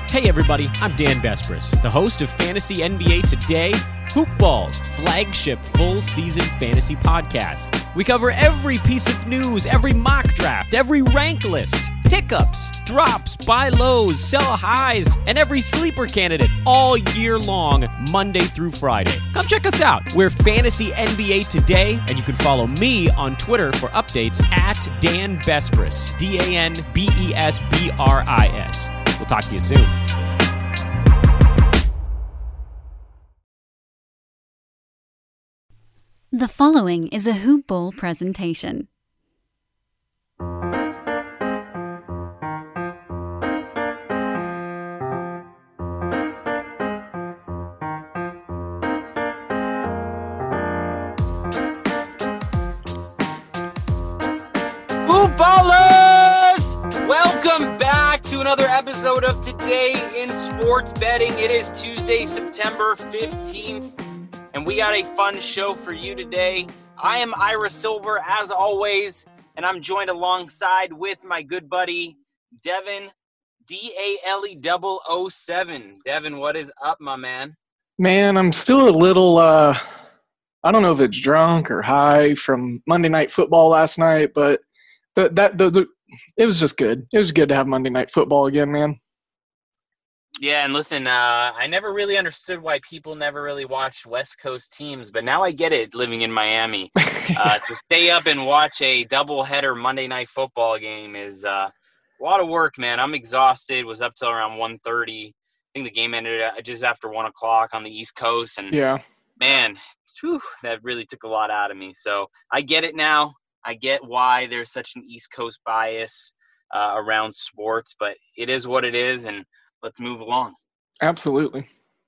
Hey everybody, I'm Dan Bespris, the host of Fantasy NBA Today, Hoop Ball's flagship full-season fantasy podcast. We cover every piece of news, every mock draft, every rank list, pickups, drops, buy lows, sell highs, and every sleeper candidate all year long, Monday through Friday. Come check us out. We're Fantasy NBA Today, and you can follow me on Twitter for updates at Dan Bespris, DANBESBRIS. We'll talk to you soon. The following is a Hoop Ball presentation. Hoop Ballers! Welcome back to another episode of Today in Sports Betting. It is Tuesday, September 15th. And we got a fun show for you today. I am Ira Silver, as always, and I'm joined alongside with my good buddy, Devin, DALE007. Devin, what is up, my man? Man, I'm still a little, I don't know if it's drunk or high from Monday Night Football last night, but it was just good. It was good to have Monday Night Football again, man. Yeah, and listen, I never really understood why people never really watched West Coast teams, but now I get it living in Miami. To stay up and watch a doubleheader Monday Night Football game is a lot of work, man. I'm exhausted. Was up till around 1:30. I think the game ended just after 1 o'clock on the East Coast. And, man, that really took a lot out of me. So I get it now. I get why there's such an East Coast bias around sports, but it is what it is, and let's move along. Absolutely.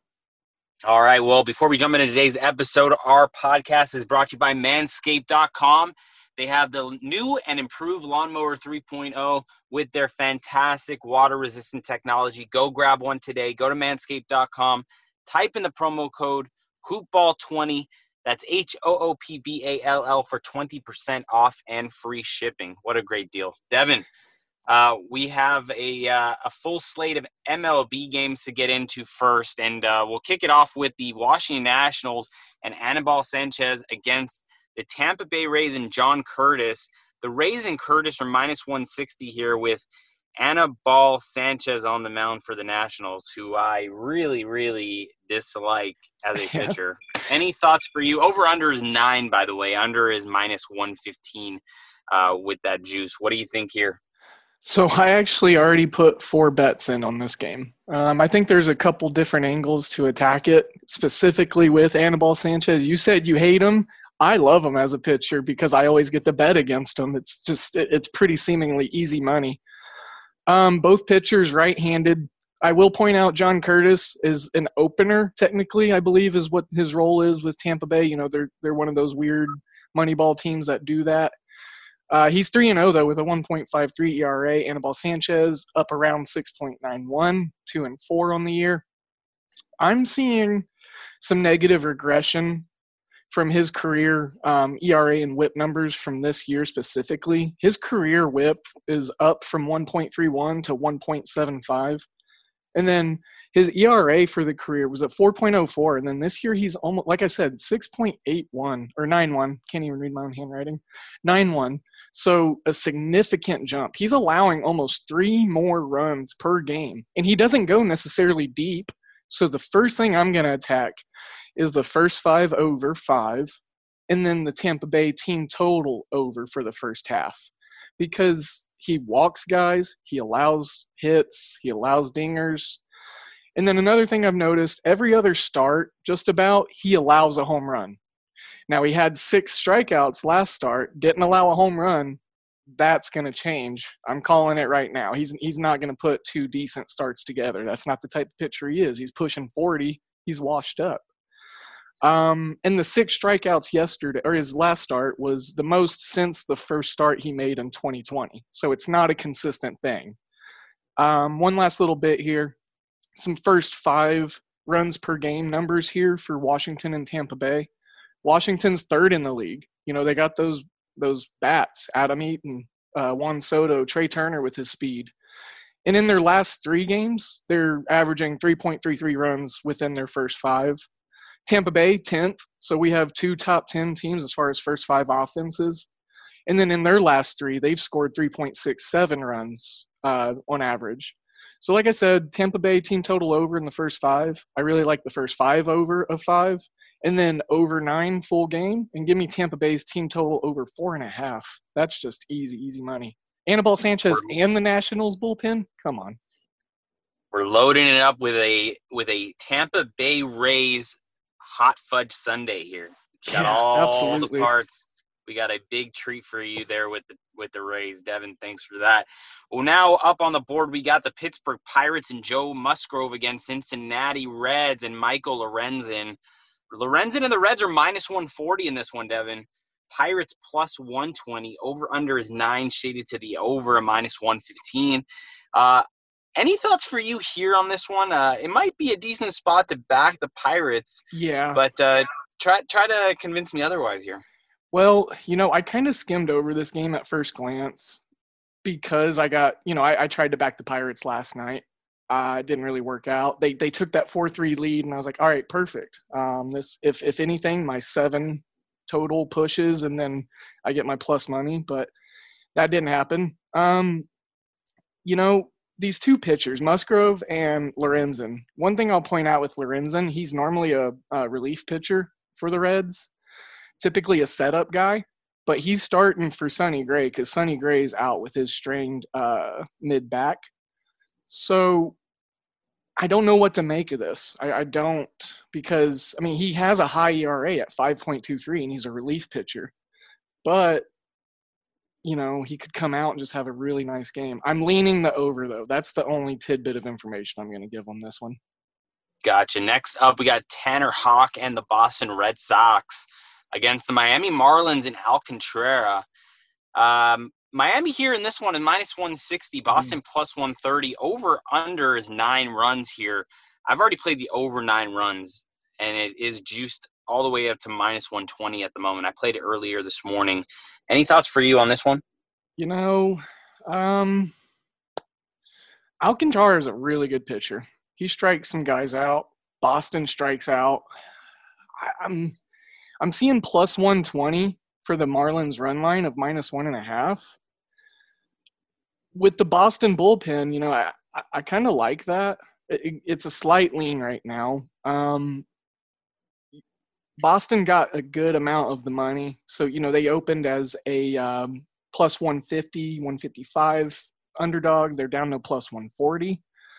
All right. Well, before we jump into today's episode, our podcast is brought to you by Manscaped.com. They have the new and improved Lawnmower 3.0 with their fantastic water-resistant technology. Go grab one today. Go to Manscaped.com. Type in the promo code HoopBall20. That's HOOPBALL for 20% off and free shipping. What a great deal. Devin. We have a full slate of MLB games to get into first, and we'll kick it off with the Washington Nationals and Anibal Sanchez against the Tampa Bay Rays and John Curtis. The Rays and Curtis are minus 160 here with Anibal Sanchez on the mound for the Nationals, who I really, really dislike as a pitcher. Any thoughts for you? Over-under is 9, by the way. Under is minus 115 with that juice. What do you think here? So I actually already put 4 bets in on this game. I think there's a couple different angles to attack it, specifically with Anibal Sanchez. You said you hate him. I love him as a pitcher because I always get the bet against him. It's pretty seemingly easy money. Both pitchers right-handed. I will point out John Curtis is an opener, technically, I believe is what his role is with Tampa Bay. You know, they're one of those weird Moneyball teams that do that. He's 3-0, though, with a 1.53 ERA. Anibal Sanchez up around 6.91, 2-4 on the year. I'm seeing some negative regression from his career ERA and WHIP numbers from this year specifically. His career WHIP is up from 1.31 to 1.75. And then his ERA for the career was at 4.04. And then this year he's almost, like I said, 6.81 or 9.1. Can't even read my own handwriting. 9.1. So a significant jump. He's allowing almost 3 more runs per game. And he doesn't go necessarily deep. So the first thing I'm going to attack is the first 5 over 5. And then the Tampa Bay team total over for the first half. Because he walks guys, he allows hits, he allows dingers. And then another thing I've noticed, every other start, just about, he allows a home run. Now, he had 6 strikeouts last start, didn't allow a home run. That's going to change. I'm calling it right now. He's not going to put 2 decent starts together. That's not the type of pitcher he is. He's pushing 40. He's washed up. And the 6 strikeouts yesterday, or his last start, was the most since the first start he made in 2020. So it's not a consistent thing. One last little bit here. Some first 5 runs per game numbers here for Washington and Tampa Bay. Washington's 3rd in the league. You know, they got those bats, Adam Eaton, Juan Soto, Trey Turner with his speed. And in their last 3 games, they're averaging 3.33 runs within their first 5. Tampa Bay, 10th. So we have 2 top 10 teams as far as first 5 offenses. And then in their last 3, they've scored 3.67 runs on average. So like I said, Tampa Bay team total over in the first 5. I really like the first 5 over of 5. And then over 9 full game. And give me Tampa Bay's team total over 4.5. That's just easy money. Anibal Sanchez and the Nationals bullpen? Come on. We're loading it up with a Tampa Bay Rays hot fudge sundae here. Got all the parts. We got a big treat for you there with the Rays. Devin, thanks for that. Well, now up on the board, we got the Pittsburgh Pirates and Joe Musgrove against Cincinnati Reds and Michael Lorenzen. Lorenzen and the Reds are minus 140 in this one, Devin. Pirates plus 120. Over-under is 9, shaded to the over, a minus 115. Any thoughts for you here on this one? It might be a decent spot to back the Pirates. Yeah. But try to convince me otherwise here. Well, I kind of skimmed over this game at first glance because I got, I tried to back the Pirates last night. It didn't really work out. They took that 4-3 lead, and I was like, all right, perfect. This, if anything, my 7 total pushes, and then I get my plus money, but that didn't happen. These 2 pitchers, Musgrove and Lorenzen. One thing I'll point out with Lorenzen, he's normally a relief pitcher for the Reds. Typically a setup guy, but he's starting for Sonny Gray because Sonny Gray's out with his strained mid-back. So I don't know what to make of this. I don't because, he has a high ERA at 5.23 and he's a relief pitcher. But, he could come out and just have a really nice game. I'm leaning the over, though. That's the only tidbit of information I'm going to give on this one. Gotcha. Next up, we got Tanner Houck and the Boston Red Sox against the Miami Marlins and Alcantara. Miami here in this one is minus 160, Boston plus 130. Over-under is 9 runs here. I've already played the over 9 runs, and it is juiced all the way up to minus 120 at the moment. I played it earlier this morning. Any thoughts for you on this one? Alcantara is a really good pitcher. He strikes some guys out. Boston strikes out. I'm seeing plus 120 for the Marlins run line of minus 1.5. With the Boston bullpen, I kind of like that. It's a slight lean right now. Boston got a good amount of the money. So, they opened as a plus 150, 155 underdog. They're down to plus 140.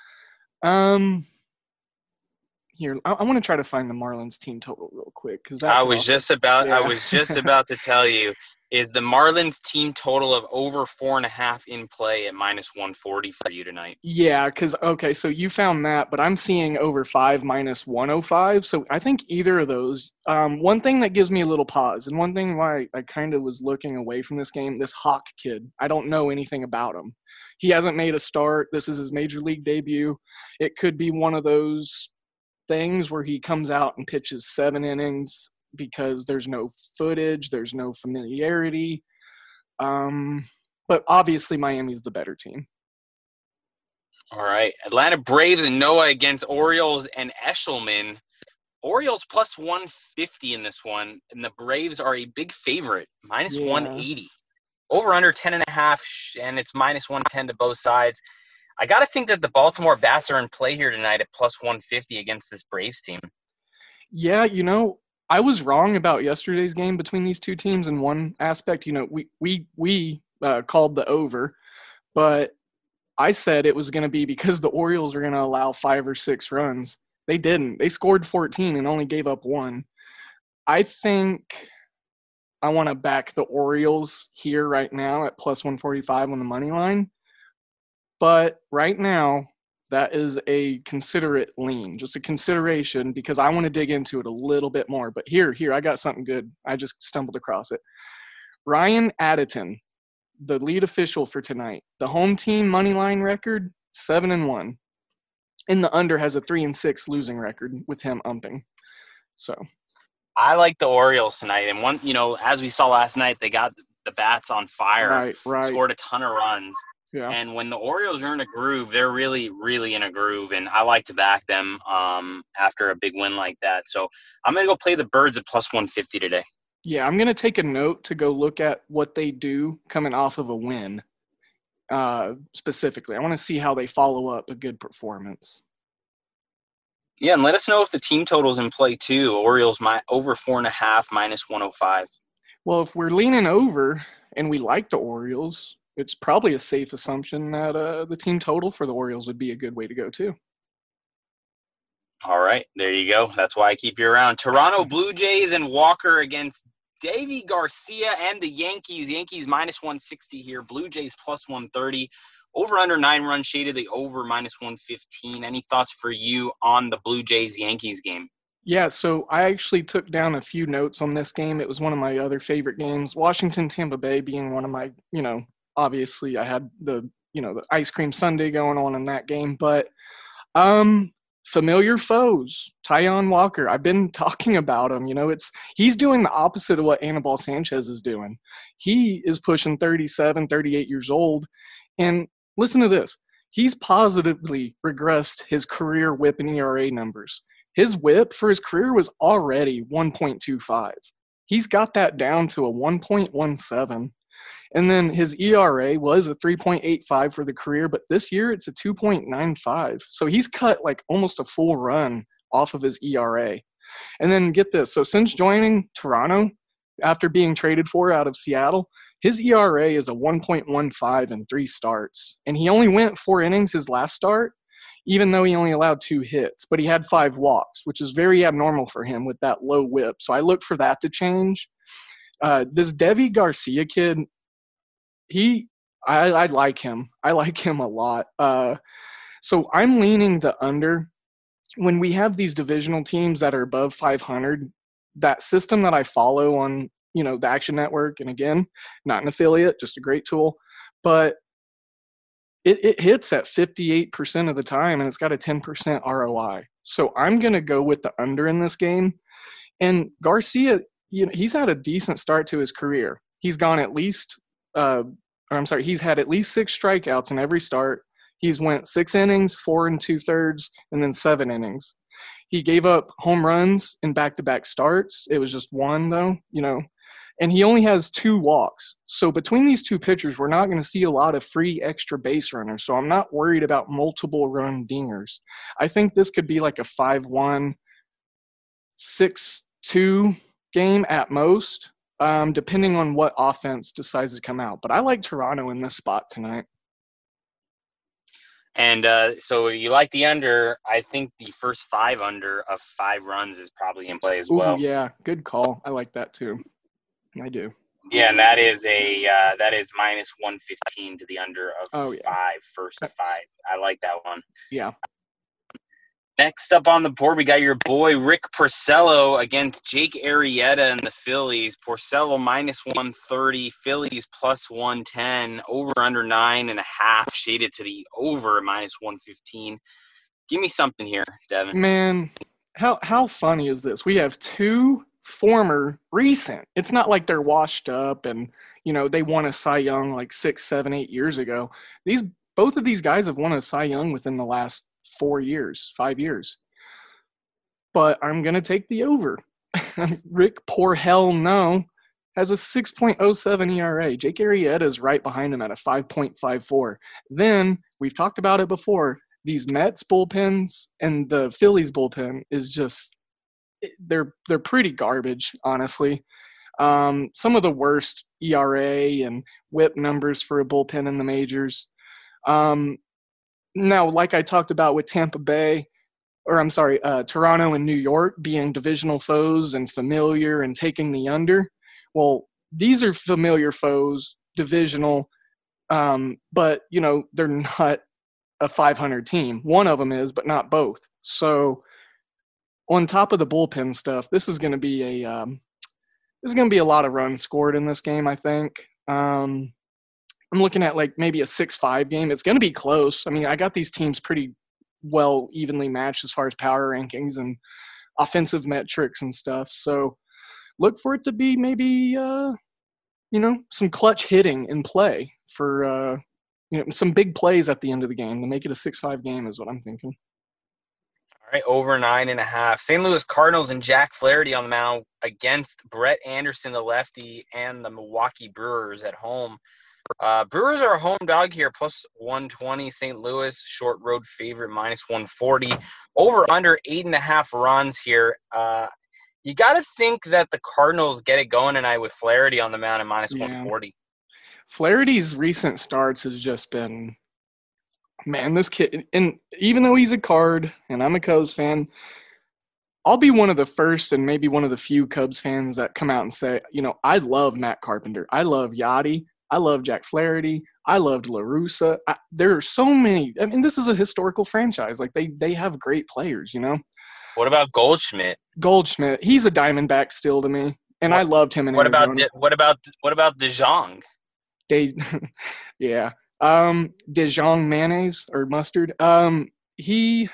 Here, I want to try to find the Marlins team total real quick because I was just about to tell you, is the Marlins team total of over 4.5 in play at minus 140 for you tonight? Yeah, so you found that, but I'm seeing over 5 minus 105. So I think either of those. One thing that gives me a little pause, and one thing why I kind of was looking away from this game, this Houck kid. I don't know anything about him. He hasn't made a start. This is his major league debut. It could be one of those things where he comes out and pitches 7 innings because there's no footage, there's no familiarity. But obviously Miami's the better team. All right. Atlanta Braves and Noah against Orioles and Eshelman. Orioles plus 150 in this one, and the Braves are a big favorite, minus 180. Over under 10.5, and it's minus 110 to both sides. I got to think that the Baltimore Bats are in play here tonight at plus 150 against this Braves team. Yeah, I was wrong about yesterday's game between these 2 teams in one aspect. We called the over, but I said it was going to be because the Orioles are going to allow 5 or 6 runs. They didn't. They scored 14 and only gave up 1. I think I want to back the Orioles here right now at plus 145 on the money line. But right now, that is a considerate lean, just a consideration, because I want to dig into it a little bit more. But here, I got something good. I just stumbled across it. Ryan Addington, the lead official for tonight. The home team money line record, 7-1. And the under has a 3-6 losing record with him umping. So I like the Orioles tonight. And one, as we saw last night, they got the bats on fire. Right. Scored a ton of runs. Yeah. And when the Orioles are in a groove, they're really, really in a groove. And I like to back them after a big win like that. So I'm going to go play the Birds at plus 150 today. Yeah, I'm going to take a note to go look at what they do coming off of a win specifically. I want to see how they follow up a good performance. Yeah, and let us know if the team total's in play too. Orioles over 4.5 minus 105. Well, if we're leaning over and we like the Orioles, it's probably a safe assumption that the team total for the Orioles would be a good way to go too. All right, there you go. That's why I keep you around. Toronto Blue Jays and Walker against Deivi Garcia and the Yankees. Yankees minus 160 here. Blue Jays plus 130. Over under 9 runs shaded. The over minus 115. Any thoughts for you on the Blue Jays Yankees game? Yeah, so I actually took down a few notes on this game. It was one of my other favorite games. Washington Tampa Bay being one of my, obviously I had the ice cream sundae going on in that game, but familiar foes, Taijuan Walker. I've been talking about him. He's doing the opposite of what Anibal Sanchez is doing. He is pushing 37, 38 years old, and listen to this. He's positively regressed his career WHIP and ERA numbers. His WHIP for his career was already 1.25. He's got that down to a 1.17. And then his ERA was a 3.85 for the career, but this year it's a 2.95. So he's cut like almost a full run off of his ERA. And then get this. So since joining Toronto, after being traded for out of Seattle, his ERA is a 1.15 in 3 starts. And he only went 4 innings his last start, even though he only allowed 2 hits. But he had 5 walks, which is very abnormal for him with that low WHIP. So I look for that to change. This Deivi Garcia kid, I like him. I like him a lot. So I'm leaning the under. When we have these divisional teams that are above 500, that system that I follow on, the Action Network, and again, not an affiliate, just a great tool, but it hits at 58% of the time, and it's got a 10% ROI. So I'm going to go with the under in this game. And Garcia, he's had a decent start to his career. He's gone at least he's had at least 6 strikeouts in every start. He's went 6 innings, 4 2/3, and then 7 innings. He gave up home runs in back-to-back starts. It was just 1, though, and he only has 2 walks. So between these 2 pitchers, we're not going to see a lot of free extra base runners. So I'm not worried about multiple run dingers. I think this could be like a 5-1, 6-2 game at most, depending on what offense decides to come out. But I like Toronto in this spot tonight. And so you like the under. I think the first 5 under of 5 runs is probably in play as well. Yeah, good call. I like that too. I do. Yeah, and that is minus 115 to the under of 5, first 5. I like that one. Yeah. Next up on the board, we got your boy Rick Porcello against Jake Arrieta and the Phillies. Porcello minus 130, Phillies plus 110, over under 9.5, shaded to the over minus 115. Give me something here, Devin. Man, how funny is this? We have 2 former recent. It's not like they're washed up and they won a Cy Young like 6, 7, 8 years ago. Both of these guys have won a Cy Young within the last 4 years, 5 years. But I'm going to take the over. Rick Porcello has a 6.07 ERA. Jake Arrieta is right behind him at a 5.54. Then, we've talked about it before, these Mets bullpens and the Phillies bullpen is just they're pretty garbage, honestly. Some of the worst ERA and WHIP numbers for a bullpen in the majors. Now, like I talked about with Toronto and New York being divisional foes and familiar and taking the under. Well, these are familiar foes, divisional, but, they're not a 500 team. One of them is, but not both. So on top of the bullpen stuff, this is going to be a lot of runs scored in this game, I think. I'm looking at like maybe a 6-5 game. It's going to be close. I mean, I got these teams pretty well evenly matched as far as power rankings and offensive metrics and stuff. So look for it to be maybe, some clutch hitting in play for, some big plays at the end of the game to make it a 6-5 game is what I'm thinking. All right, over 9.5. St. Louis Cardinals and Jack Flaherty on the mound against Brett Anderson, the lefty, and the Milwaukee Brewers at home. Brewers are a home dog here, plus 120. St. Louis, short road favorite, minus 140. Over under 8.5 runs here. You got to think that the Cardinals get it going tonight with Flaherty on the mound at minus 140. Flaherty's recent starts has just been, man, this kid, and even though he's a Card and I'm a Cubs fan, I'll be one of the first and maybe one of the few Cubs fans that come out and say, I love Matt Carpenter. I love Yachty. I love Jack Flaherty. I loved La Russa. There are so many. I mean, this is a historical franchise. Like, they have great players, What about Goldschmidt? Goldschmidt, he's a Diamondback still to me, and I loved him in Arizona. What about DeJong? Yeah. Dijon mayonnaise or mustard. He's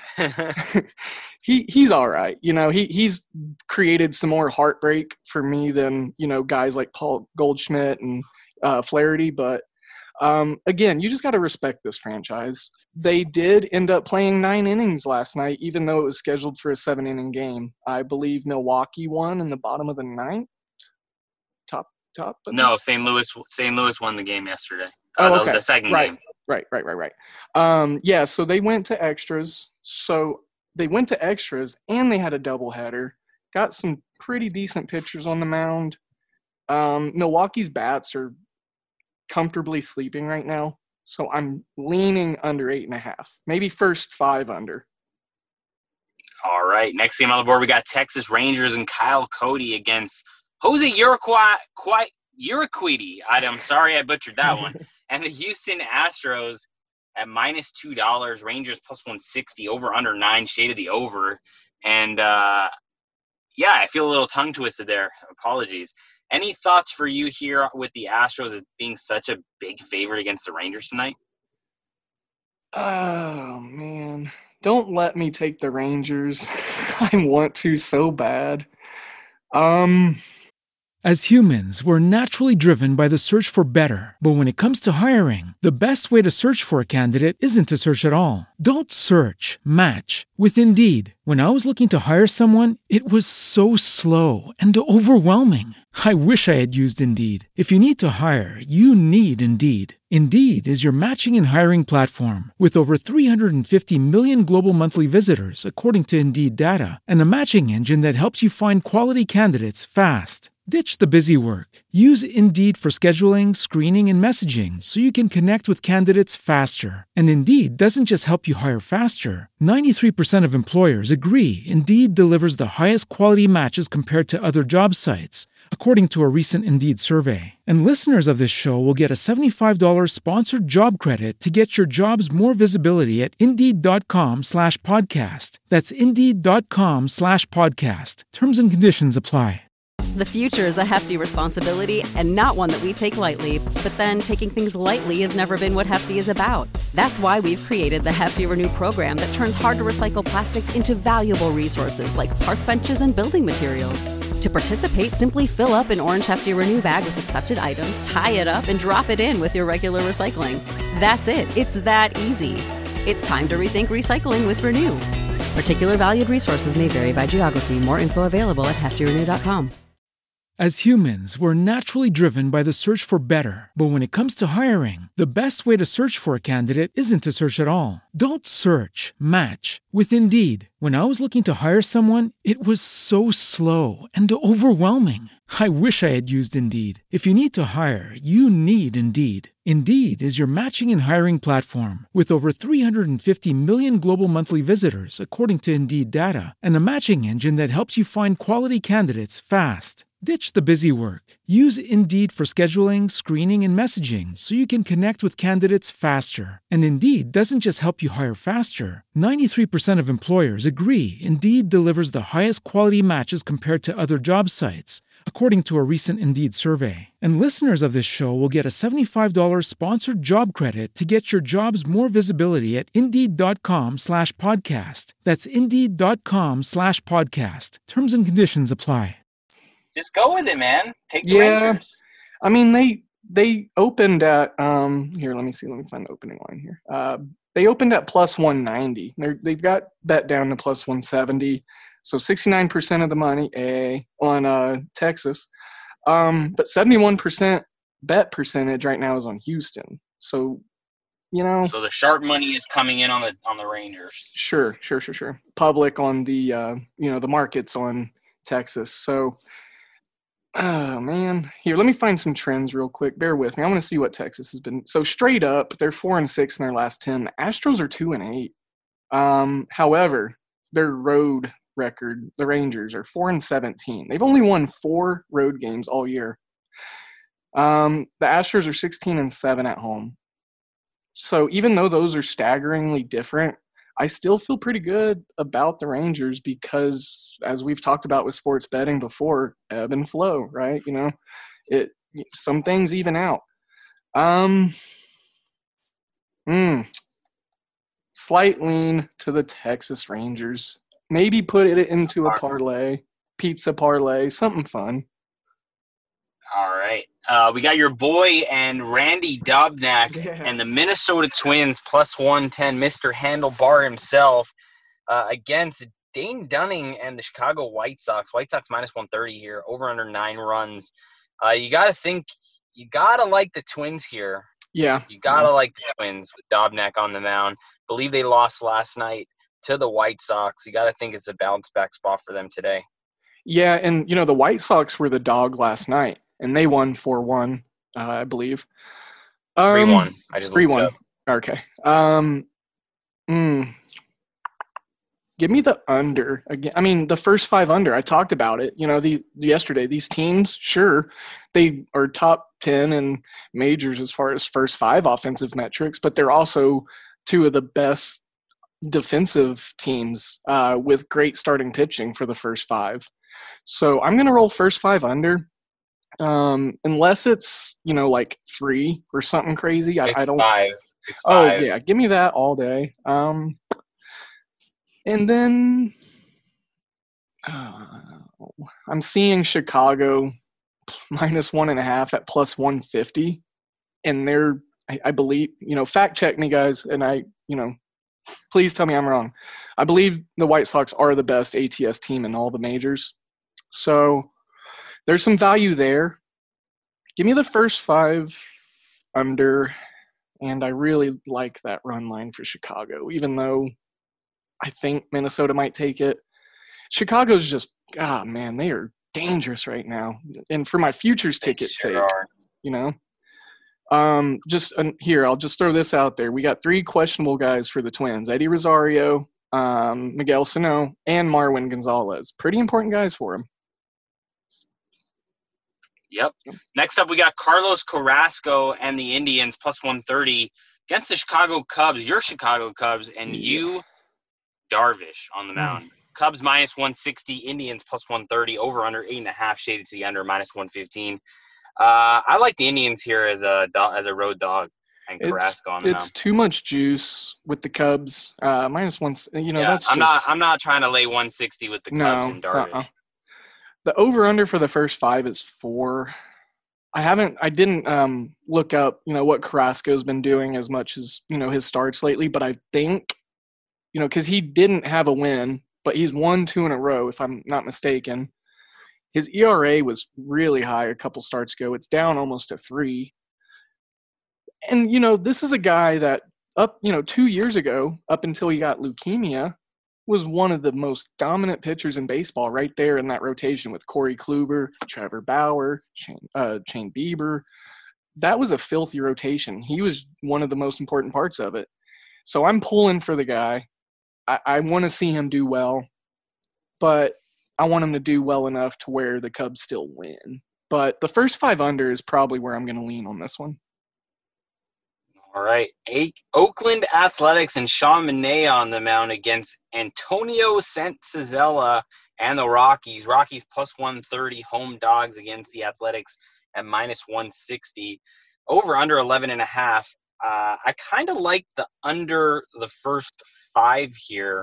all right. He's created some more heartbreak for me than, guys like Paul Goldschmidt and Flaherty. But again, you just got to respect this franchise. They did end up playing 9 innings last night, even though it was scheduled for a 7-inning game. I believe Milwaukee won in the bottom of the 9th. Top. No, St. Louis won the game yesterday. Okay. The second right. game. Right. Yeah, so they went to extras. And they had a doubleheader. Got some pretty decent pitchers on the mound. Milwaukee's bats are comfortably sleeping right now, so I'm leaning under 8.5. Maybe first 5 under. All right, next game on the board, we got Texas Rangers and Kyle Cody against Jose Urquidy. I'm sorry I butchered that one. And the Houston Astros at minus $2, Rangers plus 160, over under 9, shade of the over. And I feel a little tongue twisted there. Apologies. Any thoughts for you here with the Astros as being such a big favorite against the Rangers tonight? Oh, man. Don't let me take the Rangers. I want to so bad. As humans, we're naturally driven by the search for better. But when it comes to hiring, the best way to search for a candidate isn't to search at all. Don't search, match with Indeed. When I was looking to hire someone, it was so slow and overwhelming. I wish I had used Indeed. If you need to hire, you need Indeed. Indeed is your matching and hiring platform with over 350 million global monthly visitors, according to Indeed data, and a matching engine that helps you find quality candidates fast. Ditch the busy work. Use Indeed for scheduling, screening, and messaging so you can connect with candidates faster. And Indeed doesn't just help you hire faster. 93% of employers agree Indeed delivers the highest quality matches compared to other job sites, according to a recent Indeed survey. And listeners of this show will get a $75 sponsored job credit to get your jobs more visibility at Indeed.com/podcast. That's Indeed.com/podcast. Terms and conditions apply. The future is a hefty responsibility and not one that we take lightly. But then taking things lightly has never been what Hefty is about. That's why we've created the Hefty Renew program that turns hard-to-recycle plastics into valuable resources like park benches and building materials. To participate, simply fill up an orange Hefty Renew bag with accepted items, tie it up, and drop it in with your regular recycling. That's it. It's that easy. It's time to rethink recycling with Renew. Particular valued resources may vary by geography. More info available at heftyrenew.com. As humans, we're naturally driven by the search for better. But when it comes to hiring, the best way to search for a candidate isn't to search at all. Don't search, match with Indeed. When I was looking to hire someone, it was so slow and overwhelming. I wish I had used Indeed. If you need to hire, you need Indeed. Indeed is your matching and hiring platform with over 350 million global monthly visitors, according to Indeed data, and a matching engine that helps you find quality candidates fast. Ditch the busy work. Use Indeed for scheduling, screening, and messaging so you can connect with candidates faster. And Indeed doesn't just help you hire faster. 93% of employers agree Indeed delivers the highest quality matches compared to other job sites, according to a recent Indeed survey. And listeners of this show will get a $75 sponsored job credit to get your jobs more visibility at Indeed.com/podcast. That's Indeed.com/podcast. Terms and conditions apply. Just go with it, man. Take the Rangers. I mean, they opened at here. Let me see. Let me find the opening line here. They opened at plus 190. They've got bet down to plus 170. So 69% of the money on Texas. But 71% bet percentage right now is on Houston. So, So the sharp money is coming in on the Rangers. Sure. Public on the the markets on Texas. So, oh man, here, let me find some trends real quick. Bear with me. I want to see what Texas has been. So straight up, they're 4-6 in their last 10. The Astros are 2-8. However, their road record, the Rangers are 4-17. They've only won 4 road games all year. The Astros are 16-7 at home. So even though those are staggeringly different, I still feel pretty good about the Rangers because, as we've talked about with sports betting before, ebb and flow, right? Some things even out. Slight lean to the Texas Rangers. Maybe put it into a parlay, pizza parlay, something fun. All right. We got your boy and Randy Dobnak and the Minnesota Twins plus 110, Mr. Handlebar himself, against Dane Dunning and the Chicago White Sox. White Sox minus 130 here, over under 9 runs. You got to like the Twins here. Yeah. You got to like the Twins with Dobnak on the mound. Believe they lost last night to the White Sox. You got to think it's a bounce back spot for them today. Yeah, and the White Sox were the dog last night, and they won 4-1, I believe. 3-1. I just 3-1. Okay. Give me the under again. I mean, the first 5 under. I talked about it. Yesterday, these teams, sure, they are top 10 in majors as far as first 5 offensive metrics, but they're also 2 of the best defensive teams with great starting pitching for the first 5. So I'm going to roll first 5 under. Unless it's, like 3 or something crazy. I don't. 5. It's 5. Oh, yeah. Give me that all day. And then I'm seeing Chicago minus 1.5 at plus 150. And they're, I believe, fact check me, guys. And please tell me I'm wrong. I believe the White Sox are the best ATS team in all the majors. So there's some value there. Give me the first 5 under, and I really like that run line for Chicago, even though I think Minnesota might take it. Chicago's just, man, they are dangerous right now. And for my futures ticket sake, here, I'll just throw this out there. We got 3 questionable guys for the Twins: Eddie Rosario, Miguel Sano, and Marwin Gonzalez. Pretty important guys for him. Yep. Next up, we got Carlos Carrasco and the Indians plus 130 against the Chicago Cubs, your Chicago Cubs, and you, Darvish, on the mound. Cubs minus 160, Indians plus 130, over under 8.5, shaded to the under minus 115. I like the Indians here as a road dog, and Carrasco on the mound. It's too much juice with the Cubs. Minus 1, that's I'm not trying to lay 160 with the Cubs and Darvish. The over-under for the first 5 is 4. I didn't look up, what Carrasco's been doing as much as, his starts lately, but I think, because he didn't have a win, but he's won 2 in a row, if I'm not mistaken. His ERA was really high a couple starts ago. It's down almost to 3. And, this is a guy that 2 years ago, up until he got leukemia, was one of the most dominant pitchers in baseball right there in that rotation with Corey Kluber, Trevor Bauer, Shane Bieber. That was a filthy rotation. He was one of the most important parts of it. So I'm pulling for the guy. I want to see him do well, but I want him to do well enough to where the Cubs still win. But the first 5 under is probably where I'm going to lean on this one. All right. Oakland Athletics and Sean Manaea on the mound against Antonio Senzatella and the Rockies. Rockies plus 130, home dogs against the Athletics at minus 160. Over under 11.5. I kind of like the under the first 5 here.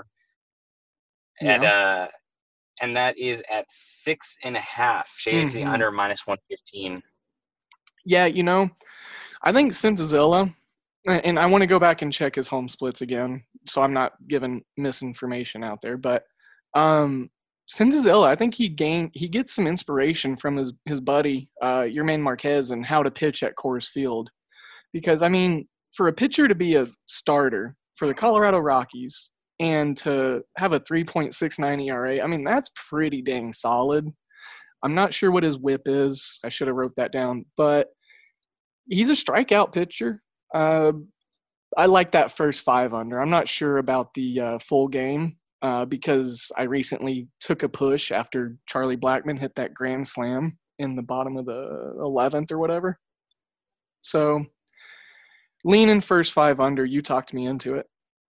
And that is at 6.5. Shaded to the under minus 115. Yeah, I think Senzilla, and I want to go back and check his home splits again, so I'm not giving misinformation out there. But Senzilla, I think he gets some inspiration from his buddy, Yermain Marquez, and how to pitch at Coors Field. Because, I mean, for a pitcher to be a starter for the Colorado Rockies and to have a 3.69 ERA, I mean, that's pretty dang solid. I'm not sure what his whip is. I should have wrote that down. But he's a strikeout pitcher. I like that first 5 under. I'm not sure about the full game because I recently took a push after Charlie Blackmon hit that grand slam in the bottom of the 11th or whatever. So leaning first 5 under. You talked me into it.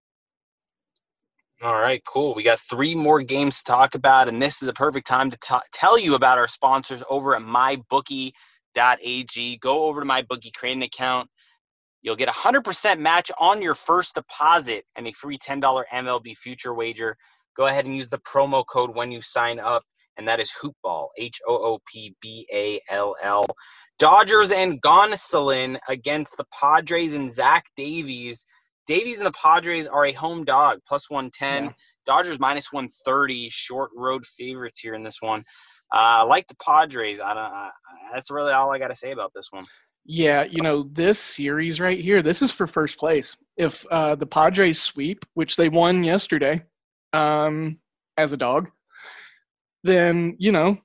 All right, cool. We got 3 more games to talk about, and this is a perfect time to tell you about our sponsors over at mybookie.ag. Go over to MyBookie, create an account. You'll get a 100% match on your first deposit and a free $10 MLB future wager. Go ahead and use the promo code when you sign up, and that is Hoopball, HOOPBALL. Dodgers and Gonsolin against the Padres and Zach Davies. Davies and the Padres are a home dog, plus 110. Yeah. Dodgers minus 130, short road favorites here in this one. I like the Padres. That's really all I got to say about this one. Yeah, this series right here, this is for first place. If the Padres sweep, which they won yesterday as a dog, then,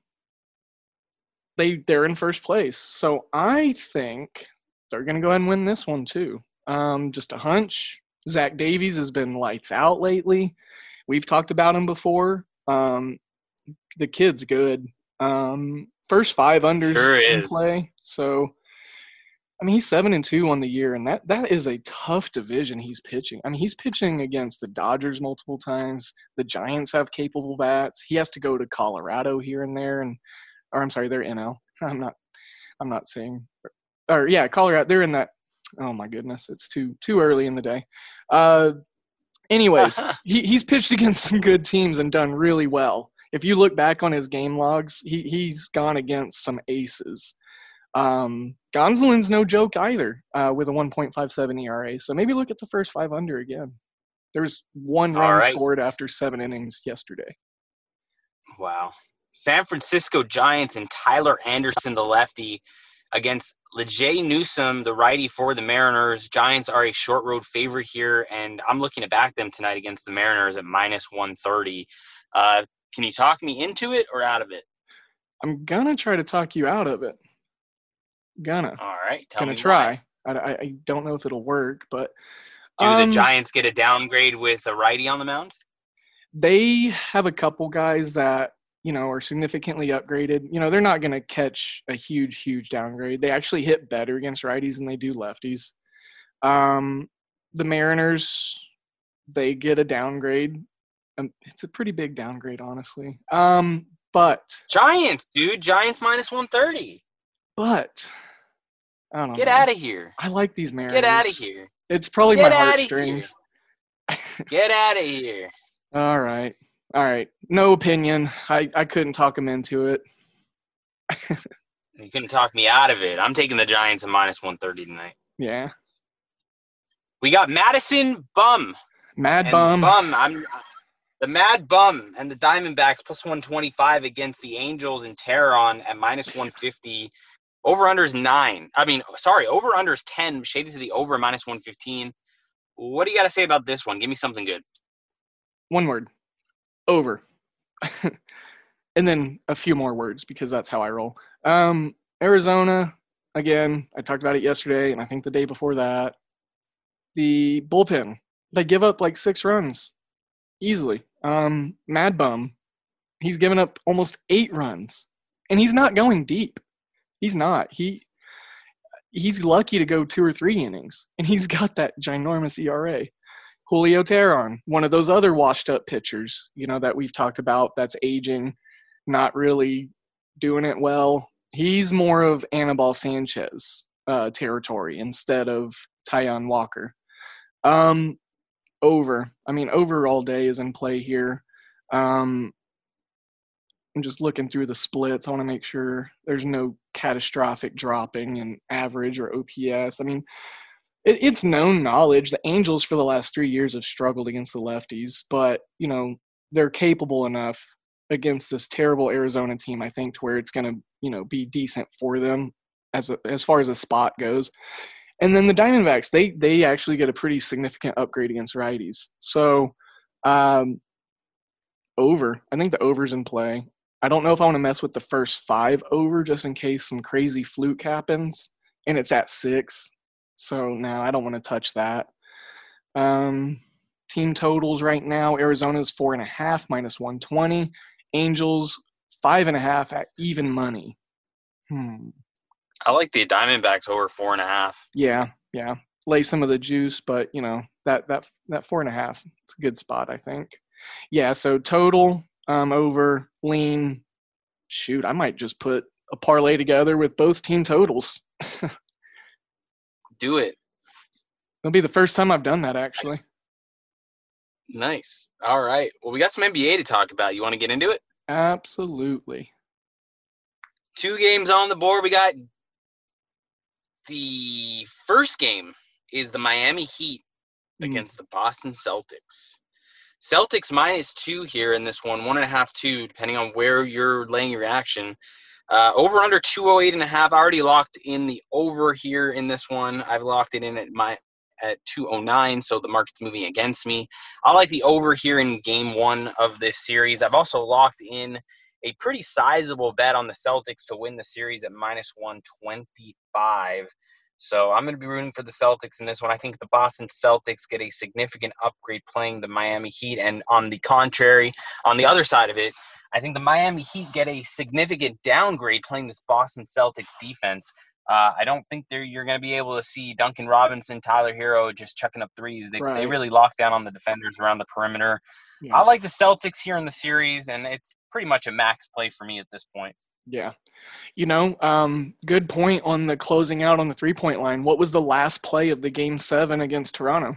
they're in first place. So I think they're going to go ahead and win this one too. Just a hunch. Zach Davies has been lights out lately. We've talked about him before. The kid's good. First 5 unders sure in is. Play. So, I mean, he's 7-2 on the year, and that is a tough division he's pitching. I mean, he's pitching against the Dodgers multiple times. The Giants have capable bats. He has to go to Colorado here and there, they're NL. I'm not saying, or yeah, Colorado. They're in that. Oh my goodness, it's too early in the day. Anyways, he's pitched against some good teams and done really well. If you look back on his game logs, he's gone against some aces. Gonsolin's no joke either, with a 1.57 ERA. So maybe look at the first 5 under again. There's 1 run scored after 7 innings yesterday. Wow. San Francisco Giants and Tyler Anderson, the lefty, against Lejay Newsome, the righty for the Mariners. Giants are a short road favorite here, and I'm looking to back them tonight against the Mariners at minus 130. Can you talk me into it or out of it? I'm going to try to talk you out of it. All right. Gonna try. I don't know if it'll work, but do the Giants get a downgrade with a righty on the mound? They have a couple guys that are significantly upgraded. They're not going to catch a huge downgrade. They actually hit better against righties than they do lefties. The Mariners, they get a downgrade. It's a pretty big downgrade, honestly. But Giants, dude. Giants minus 130. But I don't know. Get out of here. I like these Mariners. Get out of here. It's probably my heartstrings. Get out of here. All right. No opinion. I couldn't talk him into it. You couldn't talk me out of it. I'm taking the Giants at minus 130 tonight. Yeah. We got Madison Bum. Mad Bum. The Mad Bum and the Diamondbacks plus 125 against the Angels and Teheran at minus 150. Over-under is 9. Over-under is 10, shaded to the over minus 115. What do you got to say about this one? Give me something good. One word. Over. And then a few more words because that's how I roll. Arizona, again, I talked about it yesterday and I think the day before that. The bullpen, they give up like 6 runs easily. Mad Bum, he's given up almost 8 runs and he's not going deep. He's not. He's lucky to go 2 or 3 innings and he's got that ginormous ERA. Julio Teheran, one of those other washed-up pitchers, that we've talked about that's aging, not really doing it well. He's more of Anibal Sanchez territory instead of Taijuan Walker. Over. Over all day is in play here. I'm just looking through the splits. I want to make sure there's no catastrophic dropping in average or OPS. I mean, it's known knowledge. The Angels for the last 3 years have struggled against the lefties, but, they're capable enough against this terrible Arizona team, I think, to where it's going to, be decent for them as far as a spot goes. And then the Diamondbacks, they actually get a pretty significant upgrade against righties. So, over. I think the over's in play. I don't know if I want to mess with the first 5 over just in case some crazy fluke happens, and it's at 6. So, no, I don't want to touch that. Team totals right now, Arizona's 4.5 minus 120. Angels 5.5 at even money. I like the Diamondbacks over 4.5. Yeah. Lay some of the juice, but that 4.5, it's a good spot, I think. Yeah, so total over lean. Shoot, I might just put a parlay together with both team totals. Do it. It'll be the first time I've done that, actually. Nice. All right. Well, we got some NBA to talk about. You want to get into it? Absolutely. 2 games on the board. We got the first game is the Miami Heat against the Boston Celtics. Celtics -2 here in this one, 1.5, 2, depending on where you're laying your action. Over under 208.5. I already locked in the over here in this one. I've locked it in at 209, so the market's moving against me. I like the over here in game 1 of this series. I've also locked in a pretty sizable bet on the Celtics to win the series at -125. So I'm going to be rooting for the Celtics in this one. I think the Boston Celtics get a significant upgrade playing the Miami Heat. And on the contrary, on the other side of it, I think the Miami Heat get a significant downgrade playing this Boston Celtics defense. I don't think you're going to be able to see Duncan Robinson, Tyler Hero just chucking up threes. They really lock down on the defenders around the perimeter. Yeah. I like the Celtics here in the series, and it's pretty much a max play for me at this point. Yeah. Good point on the closing out on the 3-point line. What was the last play of the Game 7 against Toronto?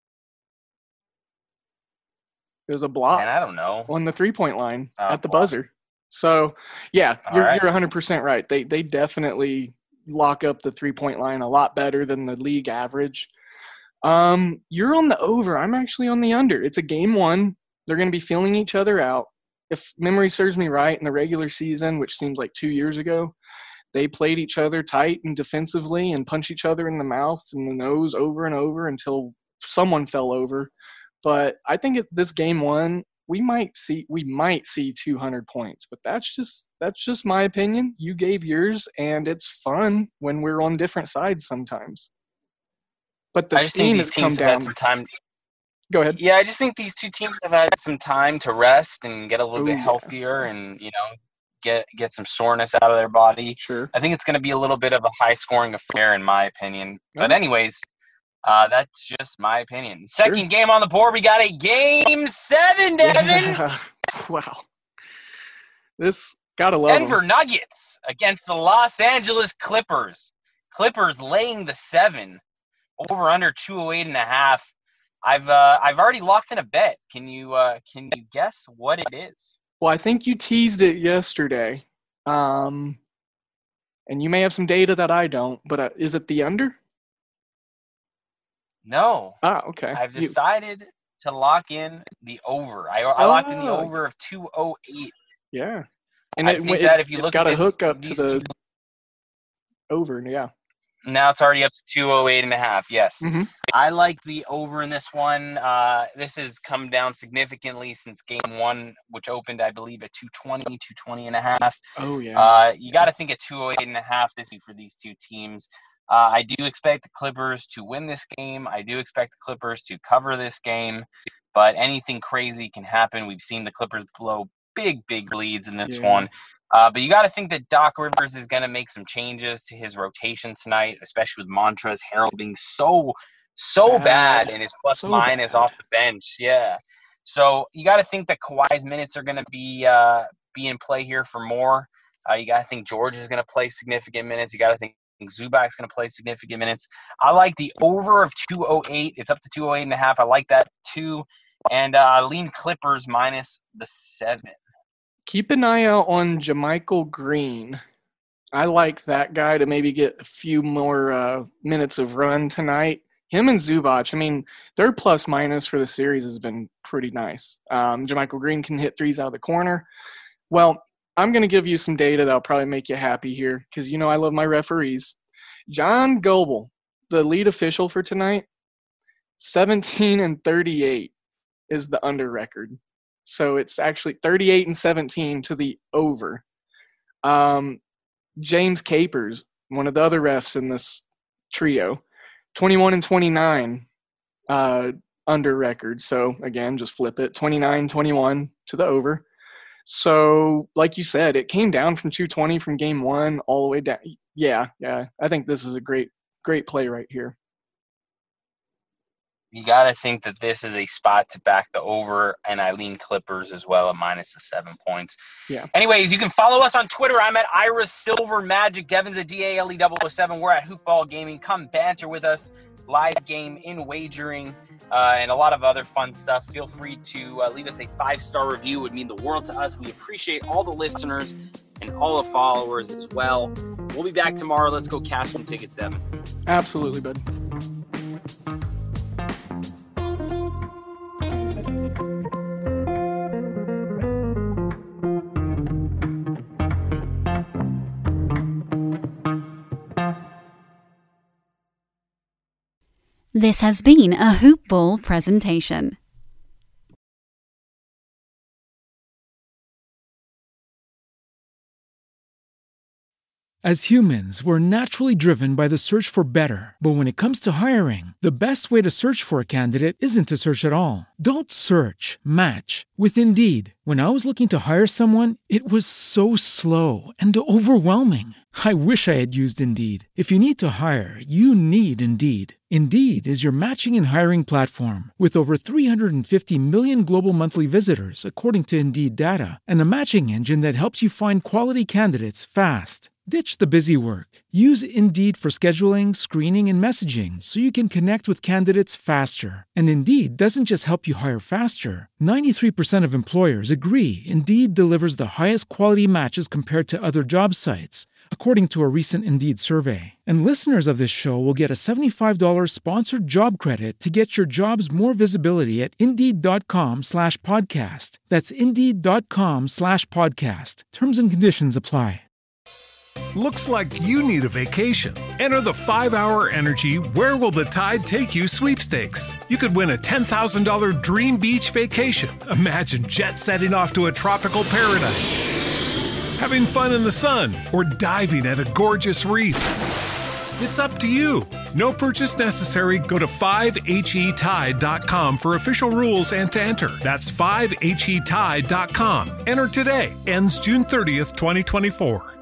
It was a block. Man, I don't know. On the 3-point line at the buzzer. So, yeah, you're 100% right. They definitely lock up the 3-point line a lot better than the league average. You're on the over. I'm actually on the under. It's a game 1. They're going to be feeling each other out. If memory serves me right, in the regular season, which seems like 2 years ago, they played each other tight and defensively and punched each other in the mouth and the nose over and over until someone fell over. But I think at this game 1, we might see 200 points. But that's just my opinion. You gave yours, and it's fun when we're on different sides sometimes. But the steam has come down. Some time. Go ahead. Yeah, I just think these 2 teams have had some time to rest and get a little bit healthier and, get some soreness out of their body. Sure. I think it's going to be a little bit of a high-scoring affair in my opinion. But anyways, that's just my opinion. Second game on the board, we got a Game 7, Devin. Yeah. Wow. This, gotta love Denver Nuggets against the Los Angeles Clippers. Clippers laying the 7, over under 208.5. I've already locked in a bet. Can you guess what it is? Well, I think you teased it yesterday, and you may have some data that I don't. But is it the under? No. Okay. I've decided to lock in the over. I locked in the over of 208. Yeah, and I think that if you look at this, it's got to hook up to the over. Yeah. Now it's already up to 208.5. Yes. Mm-hmm. I like the over in this one. This has come down significantly since game 1, which opened, I believe, at 220.5. Oh, yeah. You got to think at 208.5 this for these 2 teams. I do expect the Clippers to win this game. I do expect the Clippers to cover this game, but anything crazy can happen. We've seen the Clippers blow big leads in this one. But you got to think that Doc Rivers is going to make some changes to his rotation tonight, especially with Montrezl Harrell being so bad and his plus-minus off the bench. Yeah. So you got to think that Kawhi's minutes are going to be in play here for more. You got to think George is going to play significant minutes. You got to think Zubac's going to play significant minutes. I like the over of 208. It's up to 208.5. I like that too. And lean Clippers minus the 7. Keep an eye out on JaMychal Green. I like that guy to maybe get a few more minutes of run tonight. Him and Zubac, I mean, their plus-minus for the series has been pretty nice. JaMychal Green can hit threes out of the corner. Well, I'm going to give you some data that will probably make you happy here because, you know, I love my referees. John Goebel, the lead official for tonight, 17-38 is the under record. So it's actually 38-17 to the over. James Capers, one of the other refs in this trio, 21-29 under record. So again, just flip it, 29-21 to the over. So like you said, it came down from 220 from game one all the way down. Yeah. I think this is a great play right here. You got to think that this is a spot to back the over, and I lean Clippers as well at minus the 7 points. Yeah. Anyways, you can follow us on Twitter. I'm at Iris Silver Magic. Devin's at DALE007. We're at Hoopball Gaming. Come banter with us. Live game in wagering and a lot of other fun stuff. Feel free to leave us a 5-star review. It would mean the world to us. We appreciate all the listeners and all the followers as well. We'll be back tomorrow. Let's go cash some tickets, Devin. Absolutely, bud. This has been a Hoop Ball presentation. As humans, we're naturally driven by the search for better. But when it comes to hiring, the best way to search for a candidate isn't to search at all. Don't search, match with Indeed. When I was looking to hire someone, it was so slow and overwhelming. I wish I had used Indeed. If you need to hire, you need Indeed. Indeed is your matching and hiring platform with over 350 million global monthly visitors, according to Indeed data, and a matching engine that helps you find quality candidates fast. Ditch the busy work. Use Indeed for scheduling, screening, and messaging so you can connect with candidates faster. And Indeed doesn't just help you hire faster. 93% of employers agree Indeed delivers the highest quality matches compared to other job sites, according to a recent Indeed survey. And listeners of this show will get a $75 sponsored job credit to get your jobs more visibility at Indeed.com/podcast. That's Indeed.com/podcast. Terms and conditions apply. Looks like you need a vacation. Enter the 5-Hour Energy Where Will the Tide Take You sweepstakes. You could win a $10,000 dream beach vacation. Imagine jet setting off to a tropical paradise, having fun in the sun, or diving at a gorgeous reef. It's up to you. No purchase necessary. Go to 5HETide.com for official rules and to enter. That's 5HETide.com. Enter today. Ends June 30th, 2024.